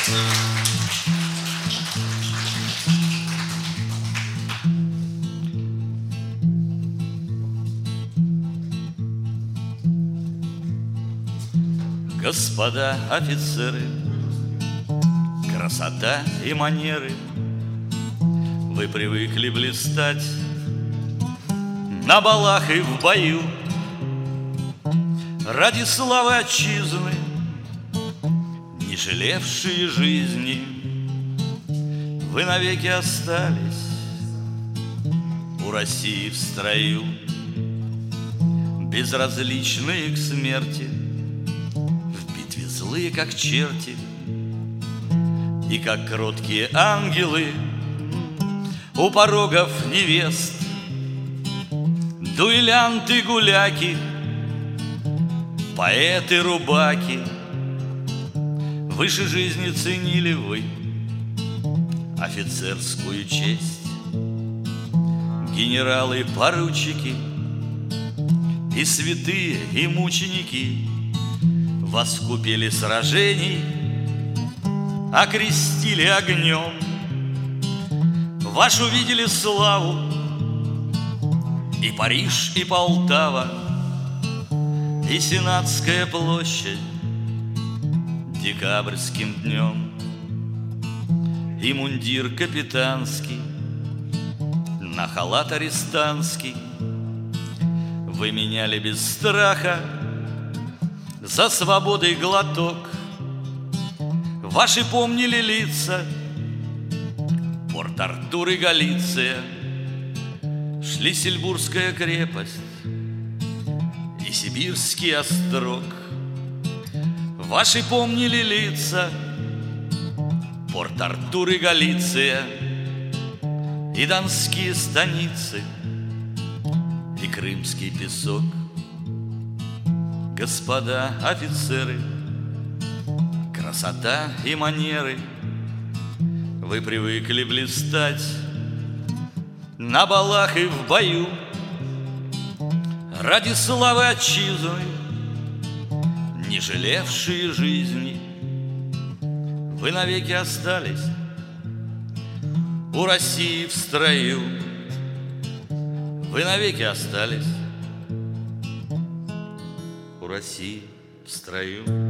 Господа офицеры, красота и манеры, вы привыкли блистать на балах и в бою. Ради славы отчизны, не жалевшие жизни, вы навеки остались у России в строю, безразличные к смерти, злые, как черти, и как кроткие ангелы у порогов невест. Дуэлянты-гуляки, поэты-рубаки, выше жизни ценили вы офицерскую честь. Генералы-поручики и святые, и мученики вас купили сражений, окрестили огнем. Вашу видели славу и Париж, и Полтава, и Сенатская площадь декабрьским днем, и мундир капитанский на халат арестантский вы меняли без страха за свободой глоток. Ваши помнили лица Порт-Артур и Галиция, Шлиссельбургская крепость и Сибирский острог. Ваши помнили лица Порт-Артур и Галиция, и донские станицы, и крымский песок. Господа офицеры, красота и манеры, вы привыкли блистать на балах и в бою. Ради славы отчизны, не жалевшие жизни, вы навеки остались у России в строю. Вы навеки остались у России в строю.